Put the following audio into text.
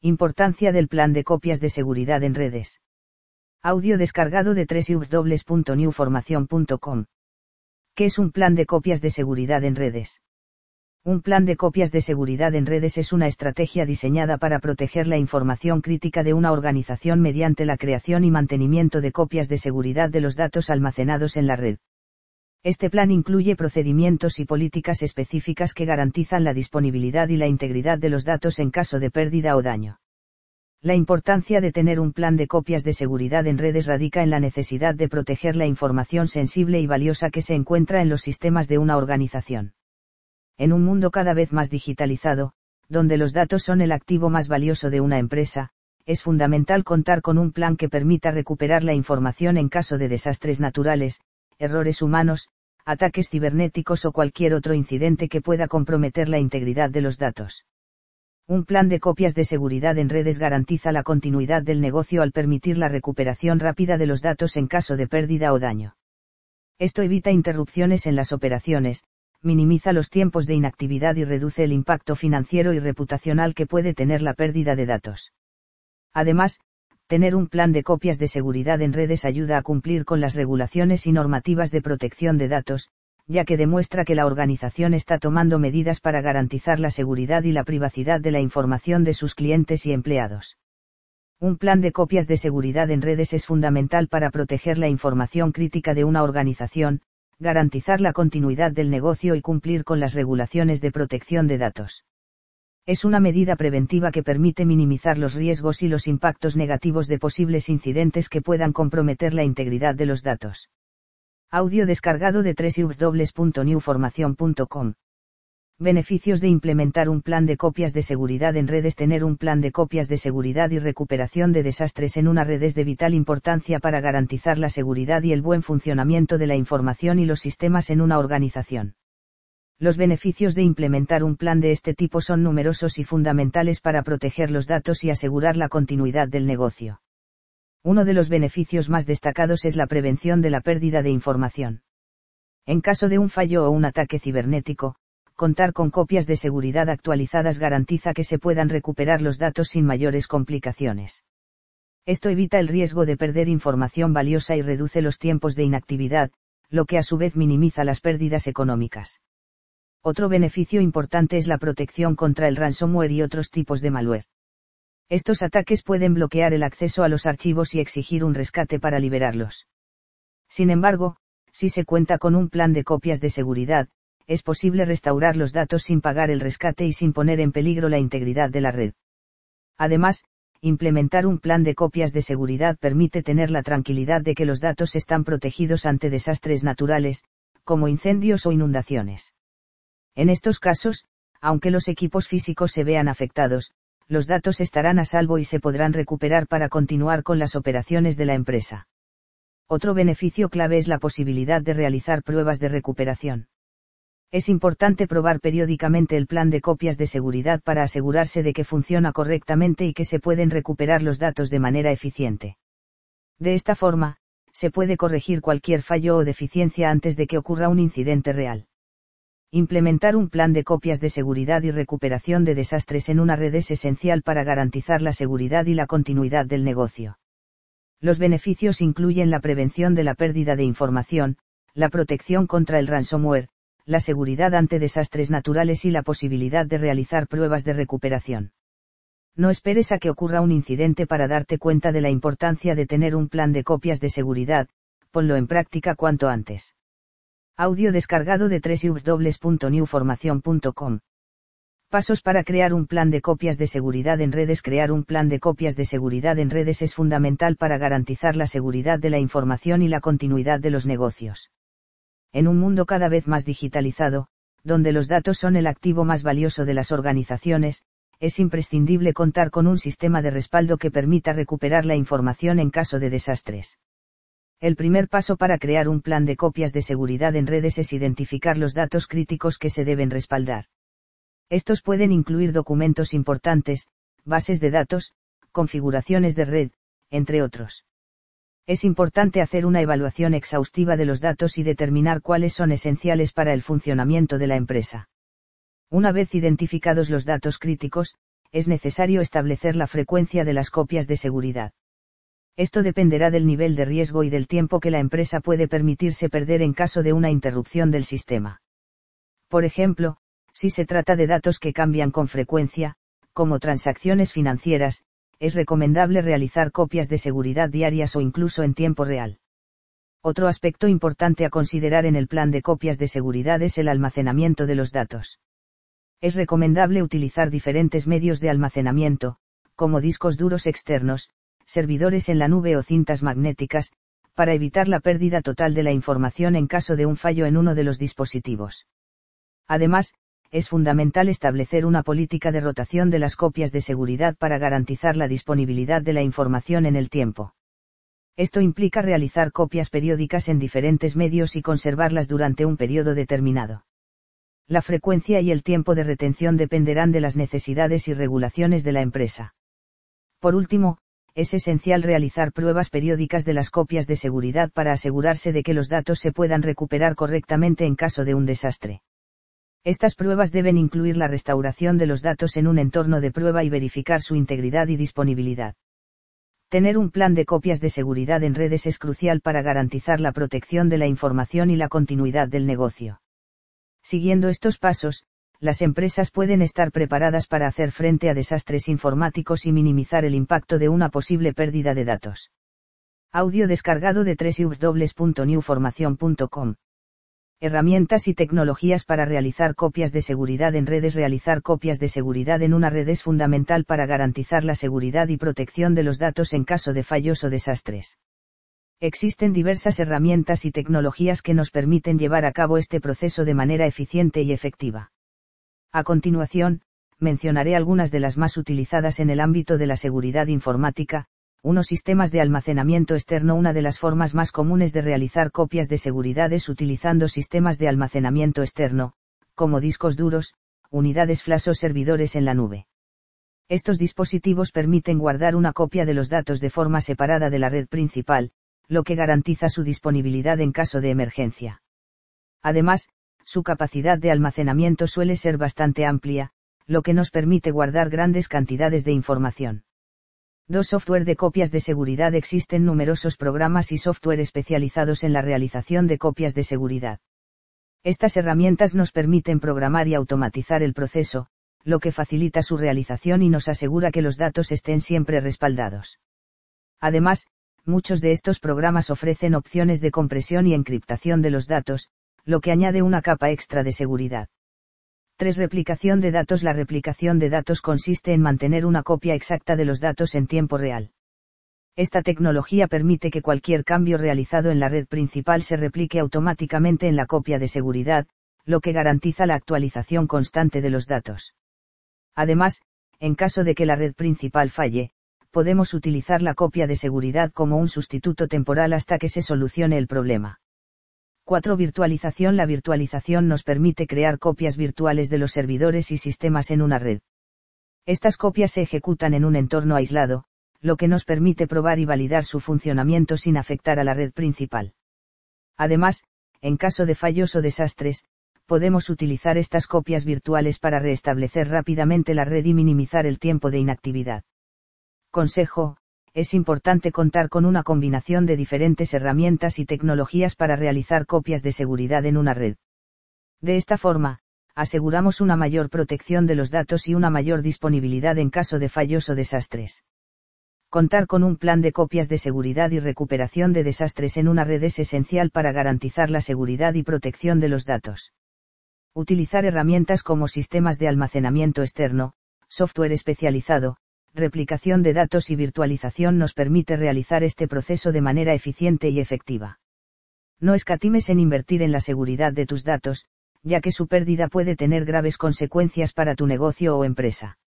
Importancia del plan de copias de seguridad en redes. Audio descargado de www.newformacion.com. ¿Qué es un plan de copias de seguridad en redes? Un plan de copias de seguridad en redes es una estrategia diseñada para proteger la información crítica de una organización mediante la creación y mantenimiento de copias de seguridad de los datos almacenados en la red. Este plan incluye procedimientos y políticas específicas que garantizan la disponibilidad y la integridad de los datos en caso de pérdida o daño. La importancia de tener un plan de copias de seguridad en redes radica en la necesidad de proteger la información sensible y valiosa que se encuentra en los sistemas de una organización. En un mundo cada vez más digitalizado, donde los datos son el activo más valioso de una empresa, es fundamental contar con un plan que permita recuperar la información en caso de desastres naturales, errores humanos, ataques cibernéticos o cualquier otro incidente que pueda comprometer la integridad de los datos. Un plan de copias de seguridad en redes garantiza la continuidad del negocio al permitir la recuperación rápida de los datos en caso de pérdida o daño. Esto evita interrupciones en las operaciones, minimiza los tiempos de inactividad y reduce el impacto financiero y reputacional que puede tener la pérdida de datos. Además, tener un plan de copias de seguridad en redes ayuda a cumplir con las regulaciones y normativas de protección de datos, ya que demuestra que la organización está tomando medidas para garantizar la seguridad y la privacidad de la información de sus clientes y empleados. Un plan de copias de seguridad en redes es fundamental para proteger la información crítica de una organización, garantizar la continuidad del negocio y cumplir con las regulaciones de protección de datos. Es una medida preventiva que permite minimizar los riesgos y los impactos negativos de posibles incidentes que puedan comprometer la integridad de los datos. Audio descargado de www.newformacion.com. Beneficios de implementar un plan de copias de seguridad en redes. Tener un plan de copias de seguridad y recuperación de desastres en una red es de vital importancia para garantizar la seguridad y el buen funcionamiento de la información y los sistemas en una organización. Los beneficios de implementar un plan de este tipo son numerosos y fundamentales para proteger los datos y asegurar la continuidad del negocio. Uno de los beneficios más destacados es la prevención de la pérdida de información. En caso de un fallo o un ataque cibernético, contar con copias de seguridad actualizadas garantiza que se puedan recuperar los datos sin mayores complicaciones. Esto evita el riesgo de perder información valiosa y reduce los tiempos de inactividad, lo que a su vez minimiza las pérdidas económicas. Otro beneficio importante es la protección contra el ransomware y otros tipos de malware. Estos ataques pueden bloquear el acceso a los archivos y exigir un rescate para liberarlos. Sin embargo, si se cuenta con un plan de copias de seguridad, es posible restaurar los datos sin pagar el rescate y sin poner en peligro la integridad de la red. Además, implementar un plan de copias de seguridad permite tener la tranquilidad de que los datos están protegidos ante desastres naturales, como incendios o inundaciones. En estos casos, aunque los equipos físicos se vean afectados, los datos estarán a salvo y se podrán recuperar para continuar con las operaciones de la empresa. Otro beneficio clave es la posibilidad de realizar pruebas de recuperación. Es importante probar periódicamente el plan de copias de seguridad para asegurarse de que funciona correctamente y que se pueden recuperar los datos de manera eficiente. De esta forma, se puede corregir cualquier fallo o deficiencia antes de que ocurra un incidente real. Implementar un plan de copias de seguridad y recuperación de desastres en una red es esencial para garantizar la seguridad y la continuidad del negocio. Los beneficios incluyen la prevención de la pérdida de información, la protección contra el ransomware, la seguridad ante desastres naturales y la posibilidad de realizar pruebas de recuperación. No esperes a que ocurra un incidente para darte cuenta de la importancia de tener un plan de copias de seguridad, ponlo en práctica cuanto antes. Audio descargado de www.newformacion.com. Pasos para crear un plan de copias de seguridad en redes. Crear un plan de copias de seguridad en redes es fundamental para garantizar la seguridad de la información y la continuidad de los negocios. En un mundo cada vez más digitalizado, donde los datos son el activo más valioso de las organizaciones, es imprescindible contar con un sistema de respaldo que permita recuperar la información en caso de desastres. El primer paso para crear un plan de copias de seguridad en redes es identificar los datos críticos que se deben respaldar. Estos pueden incluir documentos importantes, bases de datos, configuraciones de red, entre otros. Es importante hacer una evaluación exhaustiva de los datos y determinar cuáles son esenciales para el funcionamiento de la empresa. Una vez identificados los datos críticos, es necesario establecer la frecuencia de las copias de seguridad. Esto dependerá del nivel de riesgo y del tiempo que la empresa puede permitirse perder en caso de una interrupción del sistema. Por ejemplo, si se trata de datos que cambian con frecuencia, como transacciones financieras, es recomendable realizar copias de seguridad diarias o incluso en tiempo real. Otro aspecto importante a considerar en el plan de copias de seguridad es el almacenamiento de los datos. Es recomendable utilizar diferentes medios de almacenamiento, como discos duros externos, servidores en la nube o cintas magnéticas, para evitar la pérdida total de la información en caso de un fallo en uno de los dispositivos. Además, es fundamental establecer una política de rotación de las copias de seguridad para garantizar la disponibilidad de la información en el tiempo. Esto implica realizar copias periódicas en diferentes medios y conservarlas durante un periodo determinado. La frecuencia y el tiempo de retención dependerán de las necesidades y regulaciones de la empresa. Por último, es esencial realizar pruebas periódicas de las copias de seguridad para asegurarse de que los datos se puedan recuperar correctamente en caso de un desastre. Estas pruebas deben incluir la restauración de los datos en un entorno de prueba y verificar su integridad y disponibilidad. Tener un plan de copias de seguridad en redes es crucial para garantizar la protección de la información y la continuidad del negocio. Siguiendo estos pasos, las empresas pueden estar preparadas para hacer frente a desastres informáticos y minimizar el impacto de una posible pérdida de datos. Audio descargado de www.newformation.com. Herramientas y tecnologías para realizar copias de seguridad en redes. Realizar copias de seguridad en una red es fundamental para garantizar la seguridad y protección de los datos en caso de fallos o desastres. Existen diversas herramientas y tecnologías que nos permiten llevar a cabo este proceso de manera eficiente y efectiva. A continuación, mencionaré algunas de las más utilizadas en el ámbito de la seguridad informática. 1. Sistemas de almacenamiento externo. Una de las formas más comunes de realizar copias de seguridad es utilizando sistemas de almacenamiento externo, como discos duros, unidades flash o servidores en la nube. Estos dispositivos permiten guardar una copia de los datos de forma separada de la red principal, lo que garantiza su disponibilidad en caso de emergencia. Además, su capacidad de almacenamiento suele ser bastante amplia, lo que nos permite guardar grandes cantidades de información. 2. Software de copias de seguridad. Existen numerosos programas y software especializados en la realización de copias de seguridad. Estas herramientas nos permiten programar y automatizar el proceso, lo que facilita su realización y nos asegura que los datos estén siempre respaldados. Además, muchos de estos programas ofrecen opciones de compresión y encriptación de los datos, lo que añade una capa extra de seguridad. 3. Replicación de datos. La replicación de datos consiste en mantener una copia exacta de los datos en tiempo real. Esta tecnología permite que cualquier cambio realizado en la red principal se replique automáticamente en la copia de seguridad, lo que garantiza la actualización constante de los datos. Además, en caso de que la red principal falle, podemos utilizar la copia de seguridad como un sustituto temporal hasta que se solucione el problema. 4. Virtualización. La virtualización nos permite crear copias virtuales de los servidores y sistemas en una red. Estas copias se ejecutan en un entorno aislado, lo que nos permite probar y validar su funcionamiento sin afectar a la red principal. Además, en caso de fallos o desastres, podemos utilizar estas copias virtuales para restablecer rápidamente la red y minimizar el tiempo de inactividad. Consejo: es importante contar con una combinación de diferentes herramientas y tecnologías para realizar copias de seguridad en una red. De esta forma, aseguramos una mayor protección de los datos y una mayor disponibilidad en caso de fallos o desastres. Contar con un plan de copias de seguridad y recuperación de desastres en una red es esencial para garantizar la seguridad y protección de los datos. Utilizar herramientas como sistemas de almacenamiento externo, software especializado, replicación de datos y virtualización nos permite realizar este proceso de manera eficiente y efectiva. No escatimes en invertir en la seguridad de tus datos, ya que su pérdida puede tener graves consecuencias para tu negocio o empresa.